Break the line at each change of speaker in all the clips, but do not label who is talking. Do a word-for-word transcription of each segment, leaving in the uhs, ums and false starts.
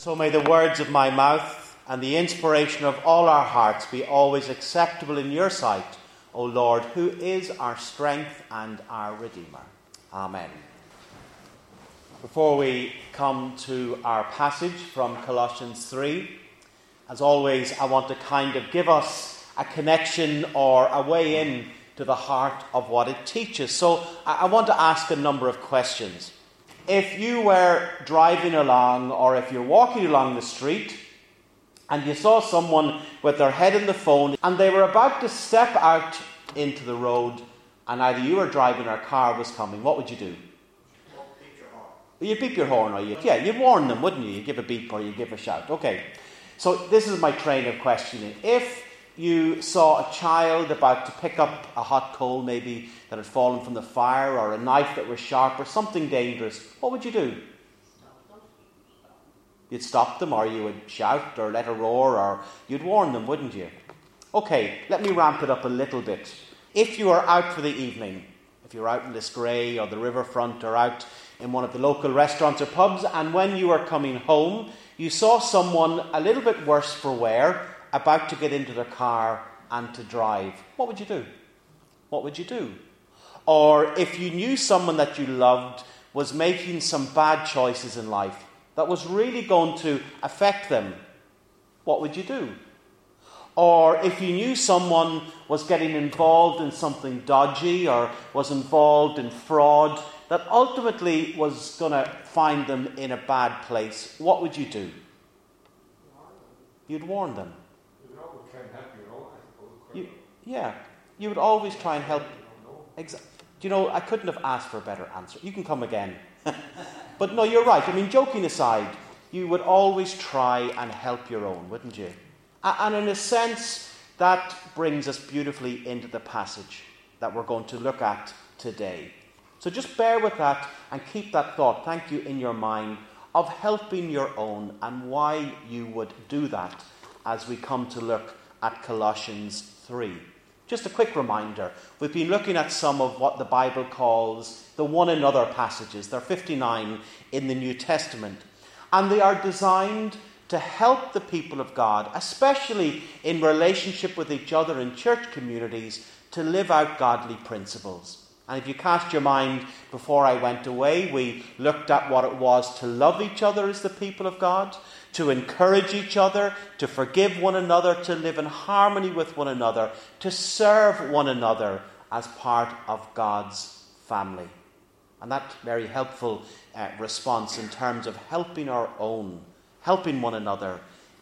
So may the words of my mouth and the inspiration of all our hearts be always acceptable in your sight, O Lord, who is our strength and our Redeemer. Amen. Before we come to our passage from Colossians three, as always, I want to kind of give us a connection or a way in to the heart of what it teaches. So I want to ask a number of questions. If you were driving along or if you're walking along the street and you saw someone with their head in the phone and they were about to step out into the road and either you were driving or a car was coming, what would you do?
Well, beep your horn.
You'd beep your horn, or you yeah, you'd warn them, wouldn't you? You'd give a beep or you'd give a shout. Okay, so this is my train of questioning. If you saw a child about to pick up a hot coal, maybe that had fallen from the fire, or a knife that was sharp, or something dangerous, what would you do? You'd stop them, or you would shout, or let a roar, or you'd warn them, wouldn't you? Okay, let me ramp it up a little bit. If you are out for the evening, if you're out in Lisgray or the riverfront, or out in one of the local restaurants or pubs, and when you were coming home, you saw someone a little bit worse for wear, about to get into their car and to drive, what would you do? What would you do? Or if you knew someone that you loved was making some bad choices in life that was really going to affect them, what would you do? Or if you knew someone was getting involved in something dodgy or was involved in fraud that ultimately was going to find them in a bad place, what would you do? You'd warn them. You, yeah, you would always try and help. Exa- Do you know, I couldn't have asked for a better answer. You can come again. But no, you're right. I mean, joking aside, you would always try and help your own, wouldn't you? And in a sense, that brings us beautifully into the passage that we're going to look at today. So just bear with that and keep that thought, thank you, in your mind of helping your own and why you would do that as we come to look at Colossians three. Just a quick reminder, we've been looking at some of what the Bible calls the one another passages. There are fifty-nine in the New Testament, and they are designed to help the people of God, especially in relationship with each other in church communities, to live out godly principles. And if you cast your mind before I went away, we looked at what it was to love each other as the people of God, to encourage each other, to forgive one another, to live in harmony with one another, to serve one another as part of God's family. And that very helpful uh, response in terms of helping our own, helping one another,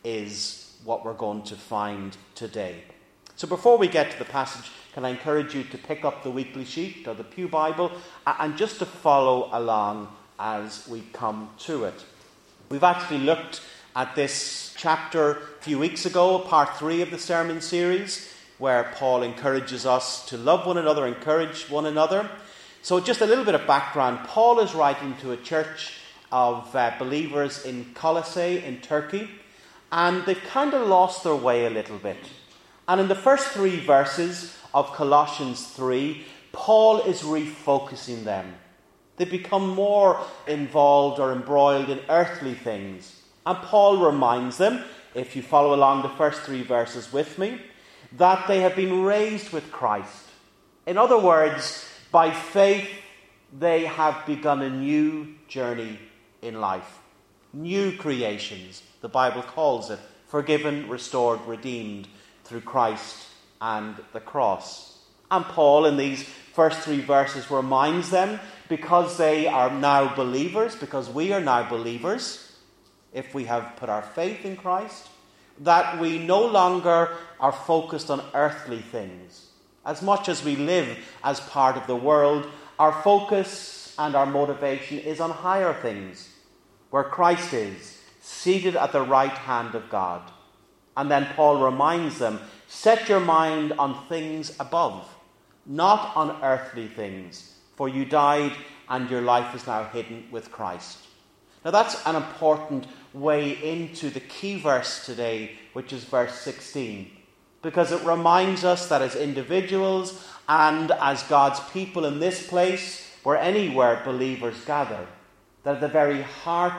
is what we're going to find today. So before we get to the passage, can I encourage you to pick up the weekly sheet or the Pew Bible and just to follow along as we come to it. We've actually looked at this chapter a few weeks ago, part three of the sermon series, where Paul encourages us to love one another, encourage one another. So just a little bit of background. Paul is writing to a church of uh, believers in Colossae in Turkey, and they've kind of lost their way a little bit. And in the first three verses of Colossians three, Paul is refocusing them. They become more involved or embroiled in earthly things. And Paul reminds them, if you follow along the first three verses with me, that they have been raised with Christ. In other words, by faith, they have begun a new journey in life. New creations, the Bible calls it, forgiven, restored, redeemed through Christ and the cross. And Paul, in these first three verses, reminds them, because they are now believers, because we are now believers, if we have put our faith in Christ, that we no longer are focused on earthly things. As much as we live as part of the world, our focus and our motivation is on higher things, where Christ is, seated at the right hand of God. And then Paul reminds them, set your mind on things above, not on earthly things, for you died and your life is now hidden with Christ. Now that's an important way into the key verse today, which is verse sixteen, because it reminds us that as individuals and as God's people in this place, where anywhere believers gather, that at the very heart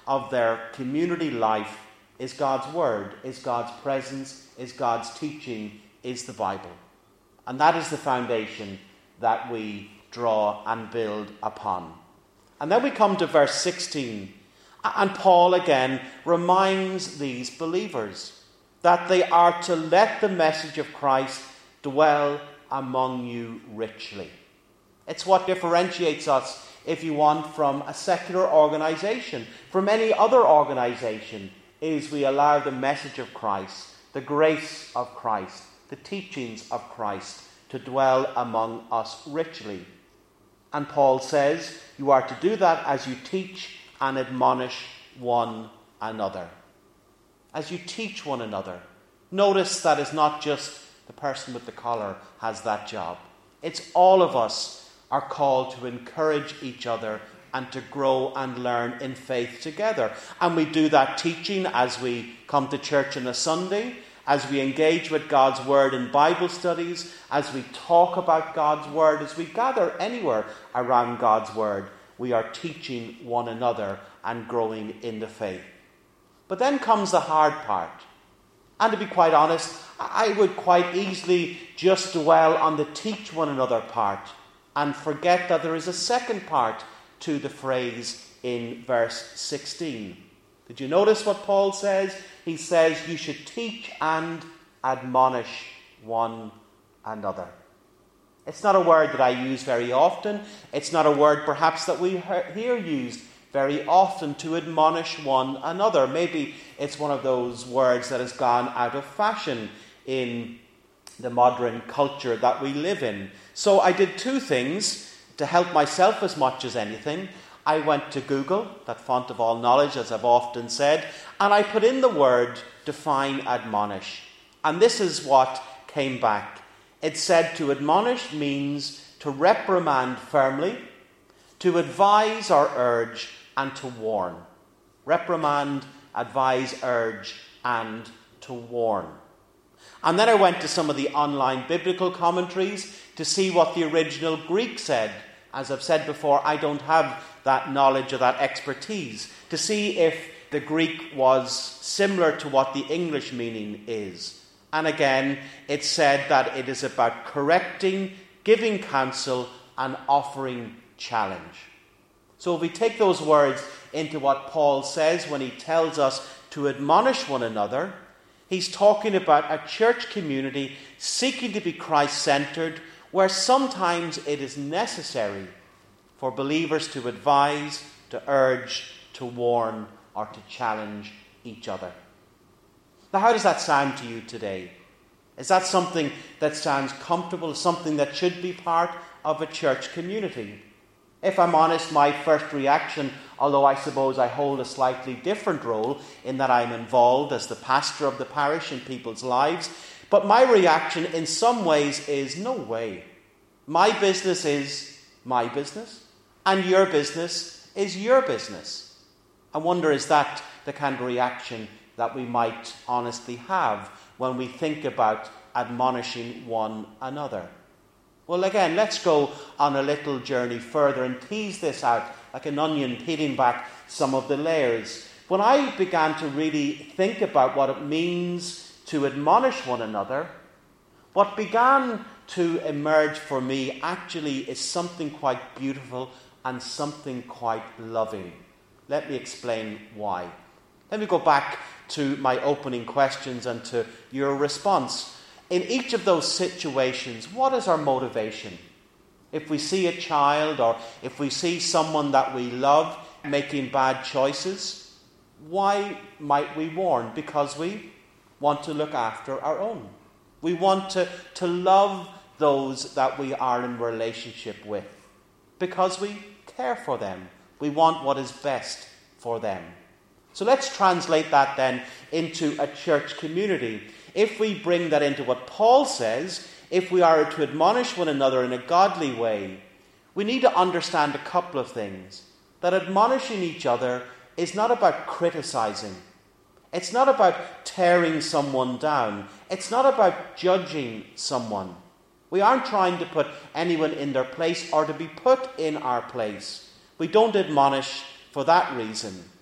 of their community life is God's word, is God's presence, is God's teaching, is the Bible. And that is the foundation that we draw and build upon. And then we come to verse sixteen. And Paul again reminds these believers that they are to let the message of Christ dwell among you richly. It's what differentiates us, if you want, from a secular organisation, from any other organisation, is we allow the message of Christ, the grace of Christ, the teachings of Christ to dwell among us richly. And Paul says you are to do that as you teach and admonish one another. As you teach one another. Notice that it's not just the person with the collar has that job. It's all of us are called to encourage each other and to grow and learn in faith together. And we do that teaching as we come to church on a Sunday, as we engage with God's word in Bible studies, as we talk about God's word, as we gather anywhere around God's word. We are teaching one another and growing in the faith. But then comes the hard part. And to be quite honest, I would quite easily just dwell on the teach one another part and forget that there is a second part to the phrase in verse sixteen. Did you notice what Paul says? He says you should teach and admonish one another. It's not a word that I use very often. It's not a word perhaps that we hear used very often, to admonish one another. Maybe it's one of those words that has gone out of fashion in the modern culture that we live in. So I did two things to help myself as much as anything. I went to Google, that font of all knowledge, as I've often said, and I put in the word define admonish. And this is what came back. It said to admonish means to reprimand firmly, to advise or urge, and to warn. Reprimand, advise, urge, and to warn. And then I went to some of the online biblical commentaries to see what the original Greek said. As I've said before, I don't have that knowledge or that expertise to see if the Greek was similar to what the English meaning is. And again, it said that it is about correcting, giving counsel, and offering challenge. So if we take those words into what Paul says when he tells us to admonish one another, he's talking about a church community seeking to be Christ-centered, where sometimes it is necessary for believers to advise, to urge, to warn, or to challenge each other. Now, how does that sound to you today? Is that something that sounds comfortable, something that should be part of a church community? If I'm honest, my first reaction, although I suppose I hold a slightly different role in that I'm involved as the pastor of the parish in people's lives, but my reaction in some ways is, no way. My business is my business, and your business is your business. I wonder, is that the kind of reaction that we might honestly have when we think about admonishing one another? Well, again, let's go on a little journey further and tease this out like an onion, peeling back some of the layers. When I began to really think about what it means to admonish one another, what began to emerge for me actually is something quite beautiful and something quite loving. Let me explain why. Let me go back to my opening questions and to your response. In each of those situations, what is our motivation? If we see a child or if we see someone that we love making bad choices, why might we warn? Because we want to look after our own. We want to, to love those that we are in relationship with because we care for them. We want what is best for them. So let's translate that then into a church community. If we bring that into what Paul says, if we are to admonish one another in a godly way, we need to understand a couple of things. That admonishing each other is not about criticizing. It's not about tearing someone down. It's not about judging someone. We aren't trying to put anyone in their place or to be put in our place. We don't admonish for that reason.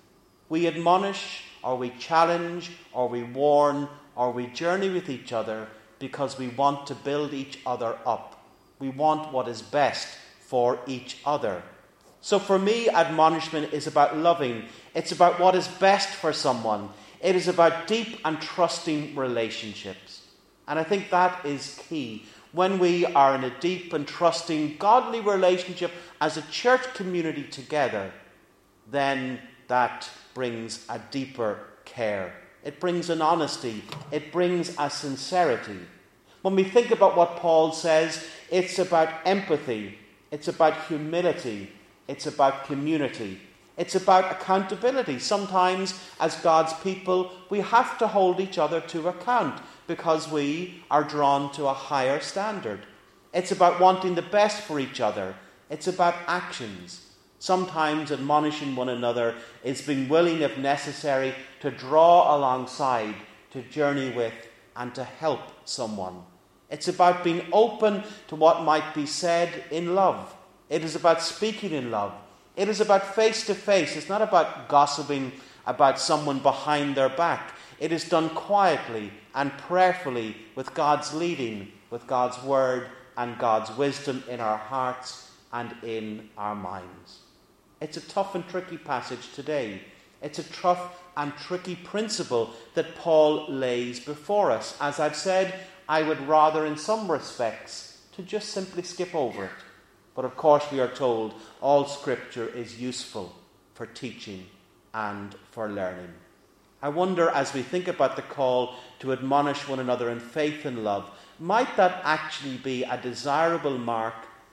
We admonish, or we challenge, or we warn, or we journey with each other because we want to build each other up. We want what is best for each other. So for me, admonishment is about loving. It's about what is best for someone. It is about deep and trusting relationships. And I think that is key. When we are in a deep and trusting, godly relationship as a church community together, then that brings a deeper care. It brings an honesty. It brings a sincerity. When we think about what Paul says, it's about empathy. It's about humility. It's about community. It's about accountability. Sometimes, as God's people, we have to hold each other to account because we are drawn to a higher standard. It's about wanting the best for each other. It's about actions. Sometimes admonishing one another is being willing, if necessary, to draw alongside, to journey with, and to help someone. It's about being open to what might be said in love. It is about speaking in love. It is about face-to-face. It's not about gossiping about someone behind their back. It is done quietly and prayerfully with God's leading, with God's word and God's wisdom in our hearts and in our minds. It's a tough and tricky passage today. It's a tough and tricky principle that Paul lays before us. As I've said, I would rather, in some respects, to just simply skip over it. But of course we are told all Scripture is useful for teaching and for learning. I wonder, as we think about the call to admonish one another in faith and love, might that actually be a desirable mark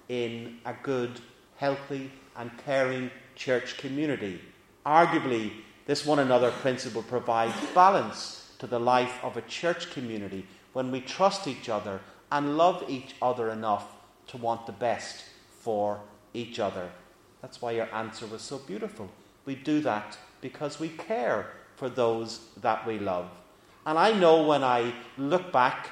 in a good, healthy and caring church community? Arguably, this one another principle provides balance to the life of a church community when we trust each other and love each other enough to want the best for each other. That's why your answer was so beautiful. We do that because we care for those that we love. And I know when I look back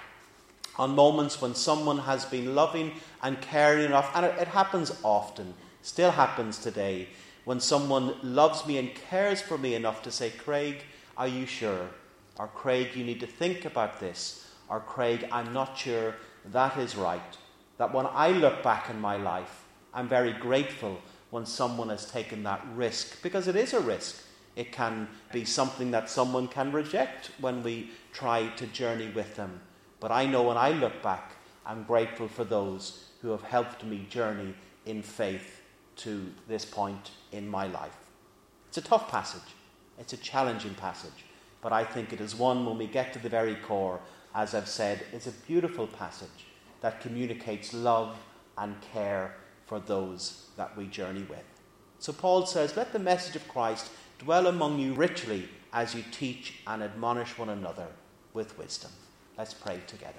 on moments when someone has been loving and caring enough, and it, it happens often, still happens today, when someone loves me and cares for me enough to say, Craig, are you sure? Or Craig, you need to think about this. Or Craig, I'm not sure that is right. That when I look back in my life, I'm very grateful when someone has taken that risk, because it is a risk. It can be something that someone can reject when we try to journey with them. But I know when I look back, I'm grateful for those who have helped me journey in faith to this point in my life. It's a tough passage. It's a challenging passage. But I think it is one, when we get to the very core, as I've said, it's a beautiful passage that communicates love and care for those that we journey with. So Paul says, let the message of Christ dwell among you richly as you teach and admonish one another with wisdom. Let's pray together.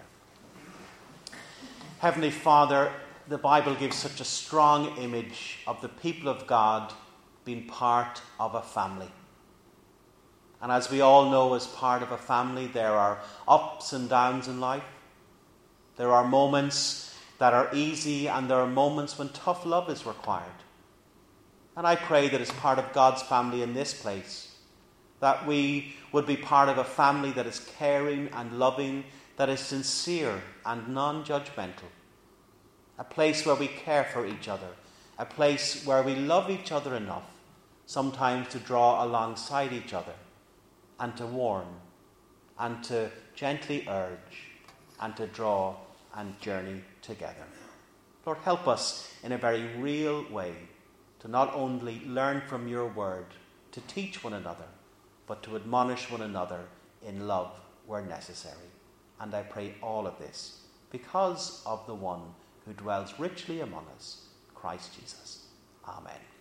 Heavenly Father, the Bible gives such a strong image of the people of God being part of a family. And as we all know, as part of a family, there are ups and downs in life. There are moments that are easy, and there are moments when tough love is required. And I pray that as part of God's family in this place, that we would be part of a family that is caring and loving, that is sincere and non-judgmental. A place where we care for each other. A place where we love each other enough, sometimes to draw alongside each other, and to warn, and to gently urge, and to draw and journey together. Lord, help us in a very real way to not only learn from your word, to teach one another, but to admonish one another in love where necessary. And I pray all of this because of the one who dwells richly among us, Christ Jesus. Amen.